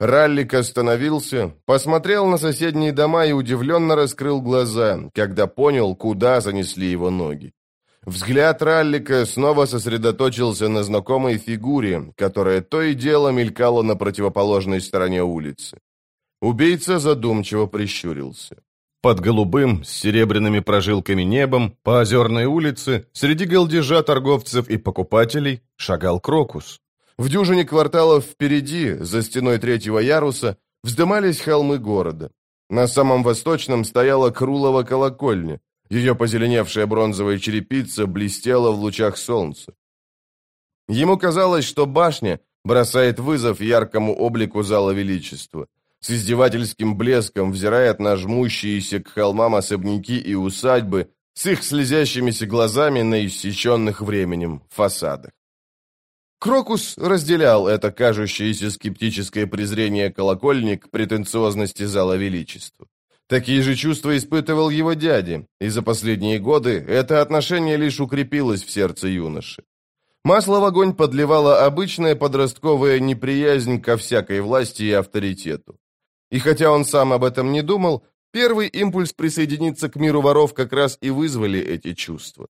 Раллик остановился, посмотрел на соседние дома и удивленно раскрыл глаза, когда понял, куда занесли его ноги. Взгляд Раллика снова сосредоточился на знакомой фигуре, которая то и дело мелькала на противоположной стороне улицы. Убийца задумчиво прищурился. Под голубым, с серебряными прожилками небом, по озерной улице, среди галдежа торговцев и покупателей, шагал Крокус. В дюжине кварталов впереди, за стеной третьего яруса, вздымались холмы города. На самом восточном стояла Крулова колокольня. Ее позеленевшая бронзовая черепица блестела в лучах солнца. Ему казалось, что башня бросает вызов яркому облику зала величества. С издевательским блеском взирает на жмущиеся к холмам особняки и усадьбы с их слезящимися глазами на иссеченных временем фасадах. Крокус разделял это кажущееся скептическое презрение колокольни к претенциозности зала величества. Такие же чувства испытывал его дядя, и за последние годы это отношение лишь укрепилось в сердце юноши. Масло в огонь подливала обычная подростковая неприязнь ко всякой власти и авторитету. И хотя он сам об этом не думал, первый импульс присоединиться к миру воров как раз и вызвали эти чувства.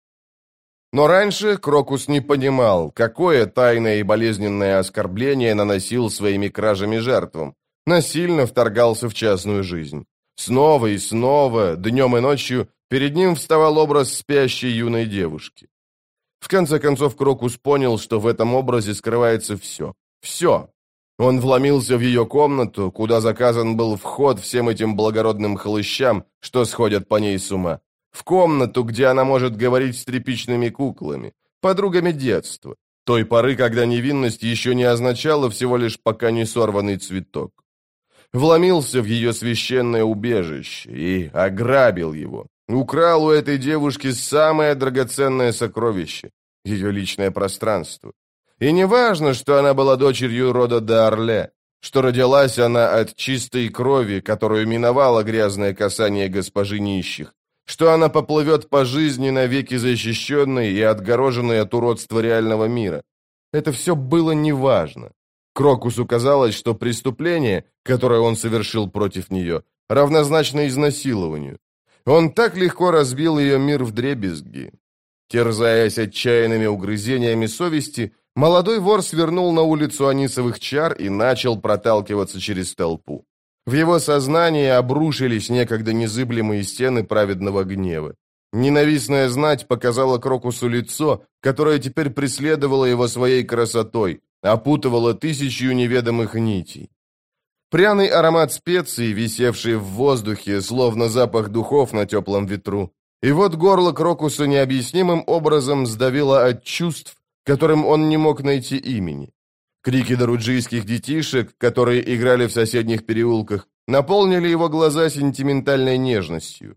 Но раньше Крокус не понимал, какое тайное и болезненное оскорбление наносил своими кражами жертвам, насильно вторгался в частную жизнь. Снова и снова, днем и ночью, перед ним вставал образ спящей юной девушки. В конце концов Крокус понял, что в этом образе скрывается все. Все. Он вломился в ее комнату, куда заказан был вход всем этим благородным хлыщам, что сходят по ней с ума. В комнату, где она может говорить с тряпичными куклами, подругами детства, той поры, когда невинность еще не означала всего лишь пока не сорванный цветок. Вломился в ее священное убежище и ограбил его. Украл у этой девушки самое драгоценное сокровище – ее личное пространство. И не важно, что она была дочерью рода Д'Арле, что родилась она от чистой крови, которую миновало грязное касание госпожи нищих, что она поплывет по жизни навеки защищенной и отгороженной от уродства реального мира. Это все было неважно. Крокусу казалось, что преступление, которое он совершил против нее, равнозначно изнасилованию. Он так легко разбил ее мир вдребезги. Терзаясь отчаянными угрызениями совести, молодой вор свернул на улицу Анисовых чар и начал проталкиваться через толпу. В его сознании обрушились некогда незыблемые стены праведного гнева. Ненавистная знать показала Крокусу лицо, которое теперь преследовало его своей красотой, опутывало тысячью неведомых нитей. Пряный аромат специй, висевший в воздухе, словно запах духов на теплом ветру. И вот горло Крокуса необъяснимым образом сдавило от чувств, которым он не мог найти имени. Крики даруджийских детишек, которые играли в соседних переулках, наполнили его глаза сентиментальной нежностью.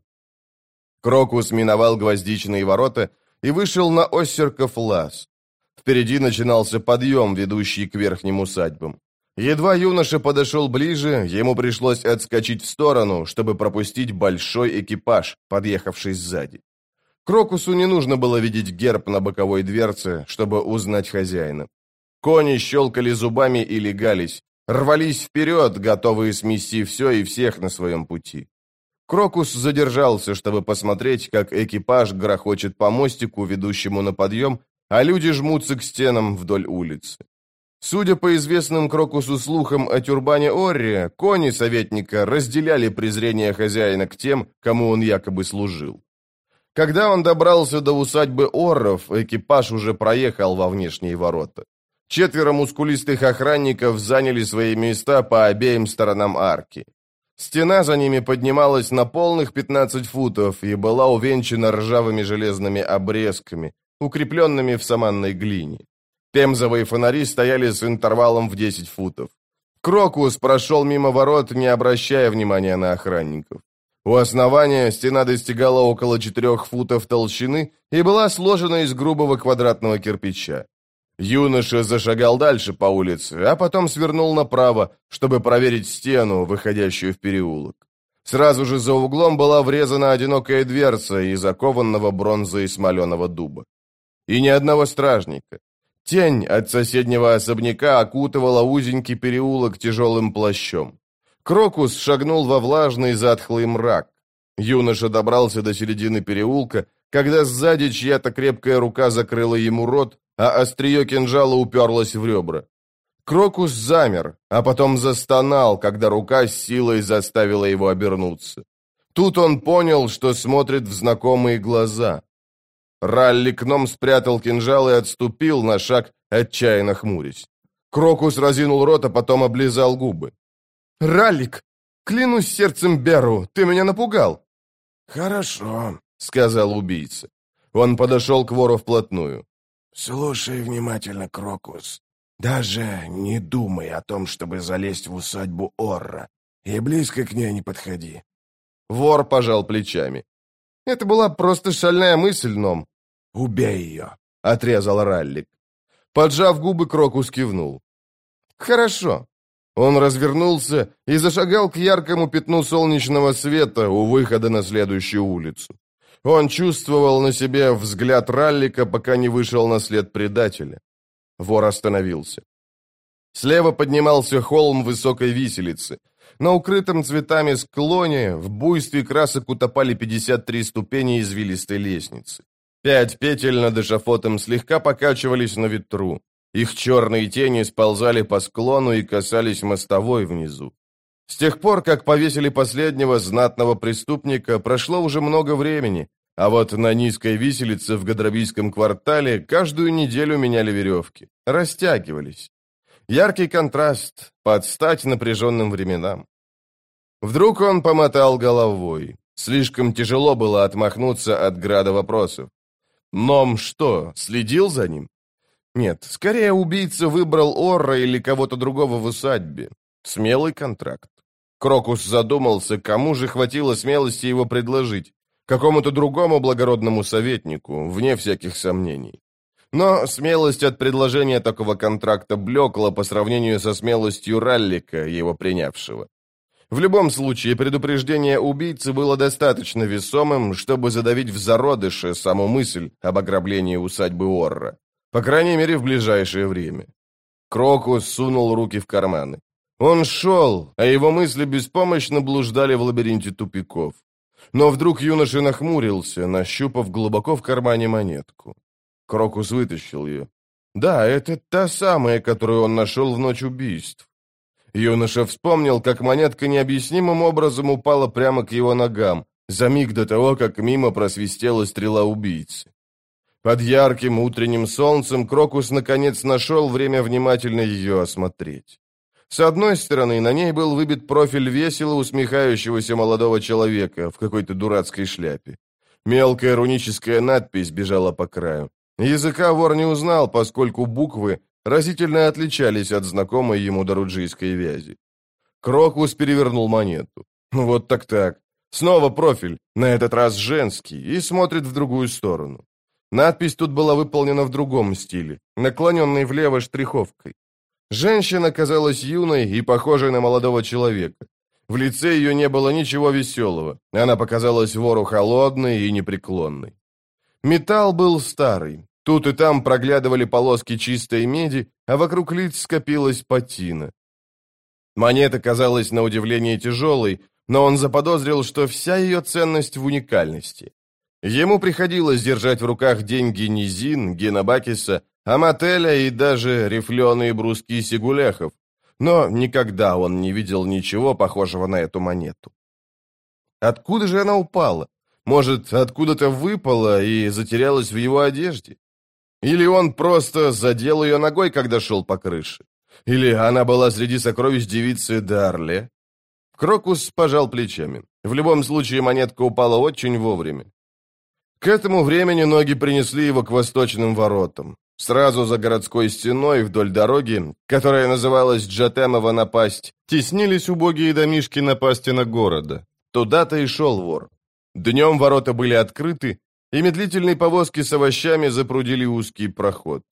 Крокус миновал гвоздичные ворота и вышел на Остерков лаз. Впереди начинался подъем, ведущий к верхним усадьбам. Едва юноша подошел ближе, ему пришлось отскочить в сторону, чтобы пропустить большой экипаж, подъехавший сзади. Крокусу не нужно было видеть герб на боковой дверце, чтобы узнать хозяина. Кони щелкали зубами и легались, рвались вперед, готовые смести все и всех на своем пути. Крокус задержался, чтобы посмотреть, как экипаж грохочет по мостику, ведущему на подъем, а люди жмутся к стенам вдоль улицы. Судя по известным Крокусу слухам о тюрбане Орри, кони советника разделяли презрение хозяина к тем, кому он якобы служил. Когда он добрался до усадьбы Орров, экипаж уже проехал во внешние ворота. 4 мускулистых охранников заняли свои места по обеим сторонам арки. Стена за ними поднималась на полных 15 футов и была увенчана ржавыми железными обрезками, укрепленными в саманной глине. Пемзовые фонари стояли с интервалом в 10 футов. Крокус прошел мимо ворот, не обращая внимания на охранников. У основания стена достигала около 4 футов толщины и была сложена из грубого квадратного кирпича. Юноша зашагал дальше по улице, а потом свернул направо, чтобы проверить стену, выходящую в переулок. Сразу же за углом была врезана одинокая дверца из окованного бронзой смоленого дуба. И ни одного стражника. Тень от соседнего особняка окутывала узенький переулок тяжелым плащом. Крокус шагнул во влажный затхлый мрак. Юноша добрался до середины переулка, когда сзади чья-то крепкая рука закрыла ему рот, а острие кинжала уперлось в ребра. Крокус замер, а потом застонал, когда рука с силой заставила его обернуться. Тут он понял, что смотрит в знакомые глаза. Ралли Кном спрятал кинжал и отступил на шаг, отчаянно хмурясь. Крокус разинул рот, а потом облизал губы. «Раллик, клянусь сердцем Беру, ты меня напугал!» «Хорошо», — сказал убийца. Он подошел к вору вплотную. «Слушай внимательно, Крокус. Даже не думай о том, чтобы залезть в усадьбу Орра, и близко к ней не подходи». Вор пожал плечами. «Это была просто шальная мысль, Ном». «Убей ее», — отрезал Раллик. Поджав губы, Крокус кивнул. «Хорошо». Он развернулся и зашагал к яркому пятну солнечного света у выхода на следующую улицу. Он чувствовал на себе взгляд Раллика, пока не вышел на след предателя. Вор остановился. Слева поднимался холм высокой виселицы. На укрытом цветами склоне в буйстве красок утопали 53 ступени извилистой лестницы. 5 петель над эшафотом слегка покачивались на ветру. Их черные тени сползали по склону и касались мостовой внизу. С тех пор, как повесили последнего знатного преступника, прошло уже много времени, а вот на низкой виселице в Гадробийском квартале каждую неделю меняли веревки, растягивались. Яркий контраст, под стать напряженным временам. Вдруг он помотал головой. Слишком тяжело было отмахнуться от града вопросов. Ном что, следил за ним? Нет, скорее убийца выбрал Орра или кого-то другого в усадьбе. Смелый контракт. Крокус задумался, кому же хватило смелости его предложить. Какому-то другому благородному советнику, вне всяких сомнений. Но смелость от предложения такого контракта блекла по сравнению со смелостью Раллика, его принявшего. В любом случае, предупреждение убийцы было достаточно весомым, чтобы задавить в зародыше саму мысль об ограблении усадьбы Орра. По крайней мере, в ближайшее время. Крокус сунул руки в карманы. Он шел, а его мысли беспомощно блуждали в лабиринте тупиков. Но вдруг юноша нахмурился, нащупав глубоко в кармане монетку. Крокус вытащил ее. Да, это та самая, которую он нашел в ночь убийств. Юноша вспомнил, как монетка необъяснимым образом упала прямо к его ногам, за миг до того, как мимо просвистела стрела убийцы. Под ярким утренним солнцем Крокус наконец нашел время внимательно ее осмотреть. С одной стороны, на ней был выбит профиль весело усмехающегося молодого человека в какой-то дурацкой шляпе. Мелкая руническая надпись бежала по краю. Языка вор не узнал, поскольку буквы разительно отличались от знакомой ему доруджийской вязи. Крокус перевернул монету. Вот так-так. Снова профиль, на этот раз женский, и смотрит в другую сторону. Надпись тут была выполнена в другом стиле, наклоненной влево штриховкой. Женщина казалась юной и похожей на молодого человека. В лице ее не было ничего веселого. Она показалась вору холодной и непреклонной. Металл был старый. Тут и там проглядывали полоски чистой меди, а вокруг лиц скопилась патина. Монета казалась на удивление тяжелой, но он заподозрил, что вся ее ценность в уникальности. Ему приходилось держать в руках деньги Низин, Генобакиса, Амателя и даже рифленые бруски сигулехов, но никогда он не видел ничего похожего на эту монету. Откуда же она упала? Может, откуда-то выпала и затерялась в его одежде? Или он просто задел ее ногой, когда шел по крыше? Или она была среди сокровищ девицы Дарле? Крокус пожал плечами. В любом случае, монетка упала очень вовремя. К этому времени ноги принесли его к восточным воротам. Сразу за городской стеной вдоль дороги, которая называлась Джатемова напасть, теснились убогие домишки напастина города. Туда-то и шел вор. Днем ворота были открыты, и медлительные повозки с овощами запрудили узкий проход.